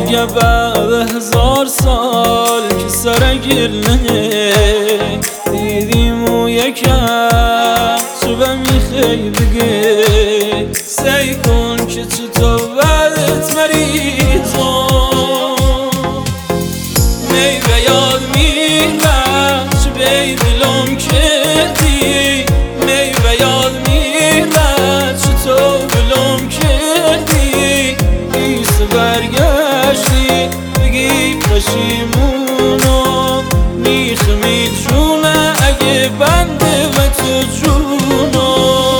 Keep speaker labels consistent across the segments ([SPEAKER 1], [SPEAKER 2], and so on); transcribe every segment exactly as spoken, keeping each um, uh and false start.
[SPEAKER 1] اگه بعد هزار سال که سرگیرنه دیدیم و یکم شبه میخوای بگه سعی کن که چطور بعدت مریضم می به یاد میرم چه بی دلم کردی می به یاد میرم چطور دلم کردی ایسه برگشتی بگی پشیمونم میخمی جونه اگه بنده و تو جونم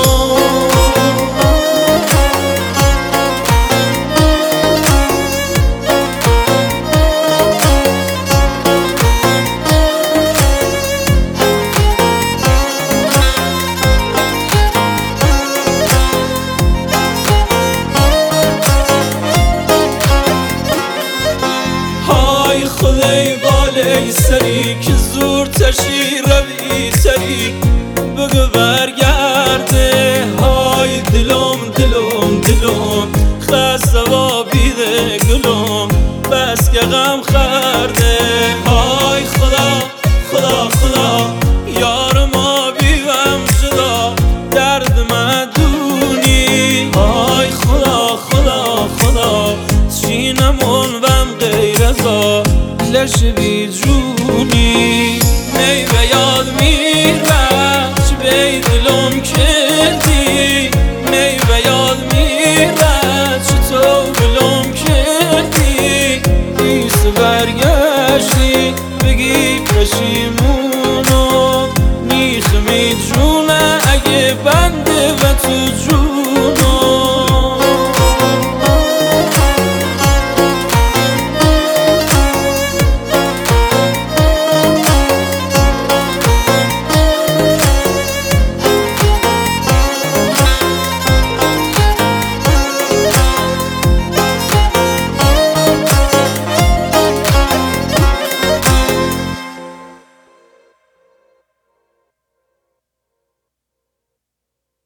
[SPEAKER 1] خدای بالای سری که زور تشی روی سری بگو برگرده های دلم دلم دلم خسته و بیده گلم بس که غم خرده های خدا خدا خدا یار ما بیوم جدا درد مدونی های خدا خدا خدا چینمون وم غیر ازا لش بی جونی می به یاد میرم چه بی دلم کردی می به یاد میرم چطور دلم کردی ایسه برگشتی بگی پشیم